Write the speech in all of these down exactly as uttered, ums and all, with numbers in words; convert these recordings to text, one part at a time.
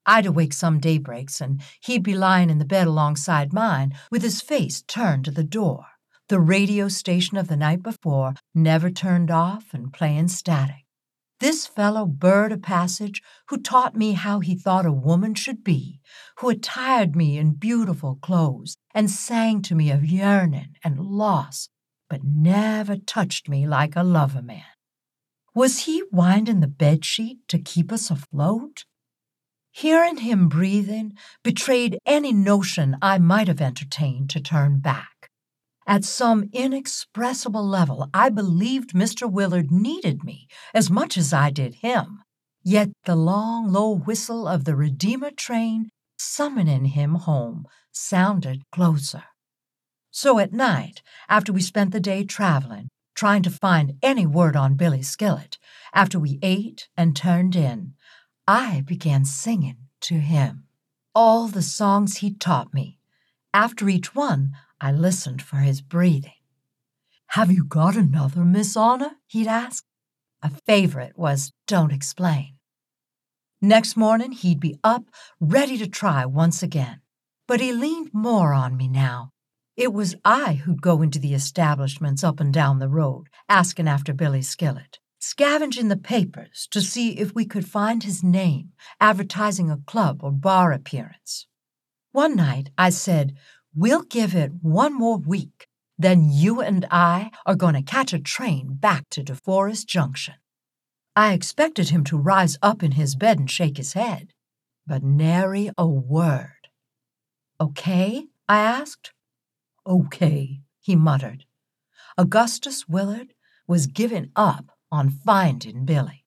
I'd awake some daybreaks, and he'd be lying in the bed alongside mine with his face turned to the door. The radio station of the night before never turned off and playing static. This fellow bird of passage who taught me how he thought a woman should be, who attired me in beautiful clothes and sang to me of yearning and loss, but never touched me like a lover man. Was he winding the bedsheet to keep us afloat? Hearing him breathing betrayed any notion I might have entertained to turn back. At some inexpressible level, I believed Mister Willard needed me as much as I did him, yet the long, low whistle of the Redeemer train summoning him home sounded closer. So at night, after we spent the day traveling, trying to find any word on Billy Skillet, after we ate and turned in, I began singing to him all the songs he taught me. After each one, I listened for his breathing. "Have you got another, Miss Honor?" he'd ask. A favorite was "Don't Explain." Next morning, he'd be up, ready to try once again. But he leaned more on me now. It was I who'd go into the establishments up and down the road, asking after Billy Skillet, scavenging the papers to see if we could find his name, advertising a club or bar appearance. One night, I said, "We'll give it one more week. Then you and I are going to catch a train back to DeForest Junction." I expected him to rise up in his bed and shake his head, but nary a word. "Okay?" I asked. "Okay," he muttered. Augustus Willard was giving up on finding Billy.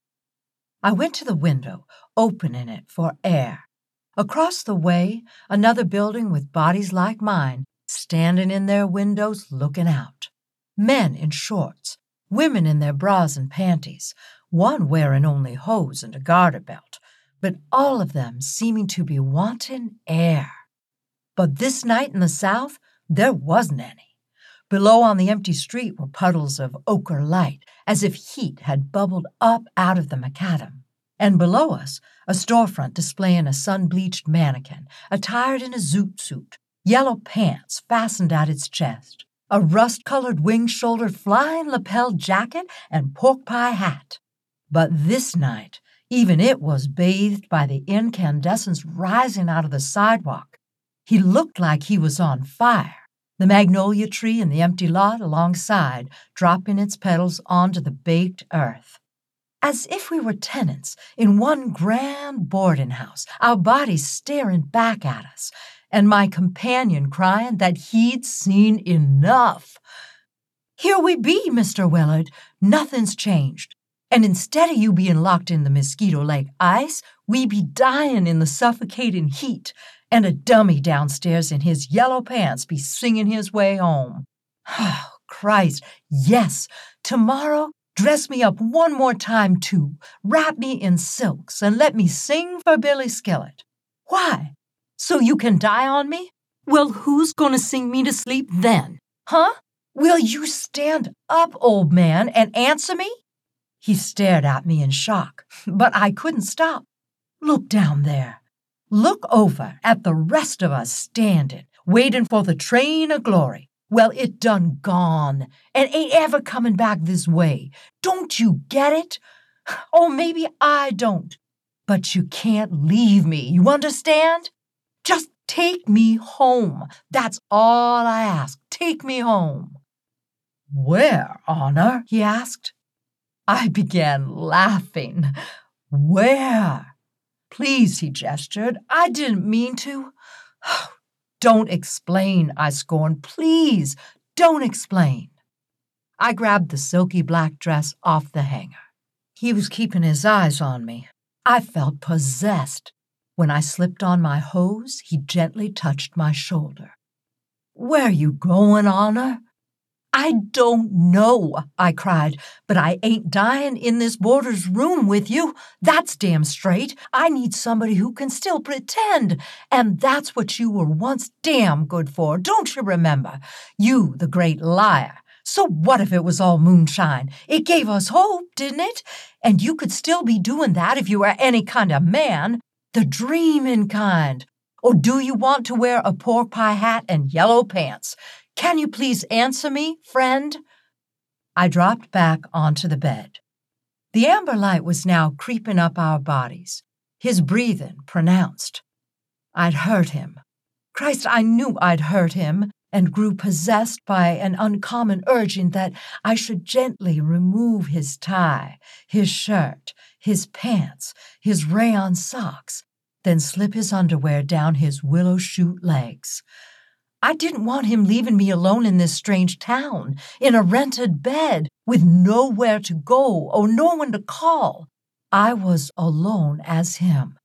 I went to the window, opening it for air. Across the way, another building with bodies like mine, standing in their windows looking out. Men in shorts, women in their bras and panties, one wearing only hose and a garter belt, but all of them seeming to be wanting air. But this night in the South, there wasn't any. Below on the empty street were puddles of ochre light, as if heat had bubbled up out of the macadam. And below us, a storefront displaying a sun-bleached mannequin, attired in a zoot suit, yellow pants fastened at its chest, a rust-colored wing-shouldered flying lapel jacket, and pork pie hat. But this night, even it was bathed by the incandescence rising out of the sidewalk. He looked like he was on fire, the magnolia tree in the empty lot alongside dropping its petals onto the baked earth. As if we were tenants in one grand boarding house, our bodies staring back at us, and my companion crying that he'd seen enough. "Here we be, Mister Willard. Nothing's changed. And instead of you being locked in the Mosquito Lake ice, we be dying in the suffocating heat, and a dummy downstairs in his yellow pants be singing his way home. Oh, Christ, yes, tomorrow, dress me up one more time, too. Wrap me in silks and let me sing for Billy Skillet. Why? So you can die on me? Well, who's gonna sing me to sleep then? Huh? Will you stand up, old man, and answer me?" He stared at me in shock, but I couldn't stop. "Look down there. Look over at the rest of us standing, waiting for the train of glory. Well, it done gone, and ain't ever coming back this way. Don't you get it? Or maybe I don't. But you can't leave me, you understand? Just take me home. That's all I ask. Take me home." "Where, Honor?" he asked. I began laughing. "Where?" "Please," he gestured. "I didn't mean to." "Don't explain," I scorned. "Please, don't explain." I grabbed the silky black dress off the hanger. He was keeping his eyes on me. I felt possessed. When I slipped on my hose, he gently touched my shoulder. "Where you going, Honor?" "I don't know," I cried, "but I ain't dying in this boarder's room with you. That's damn straight. I need somebody who can still pretend, and that's what you were once damn good for, don't you remember? You, the great liar. So what if it was all moonshine? It gave us hope, didn't it? And you could still be doing that if you were any kind of man. The dreamin' kind. Or do you want to wear a pork pie hat and yellow pants? Can you please answer me, friend?" I dropped back onto the bed. The amber light was now creeping up our bodies, his breathing pronounced. I'd hurt him. Christ, I knew I'd hurt him, and grew possessed by an uncommon urging that I should gently remove his tie, his shirt, his pants, his rayon socks, then slip his underwear down his willow shoot legs. I didn't want him leaving me alone in this strange town, in a rented bed, with nowhere to go or no one to call. I was alone as him.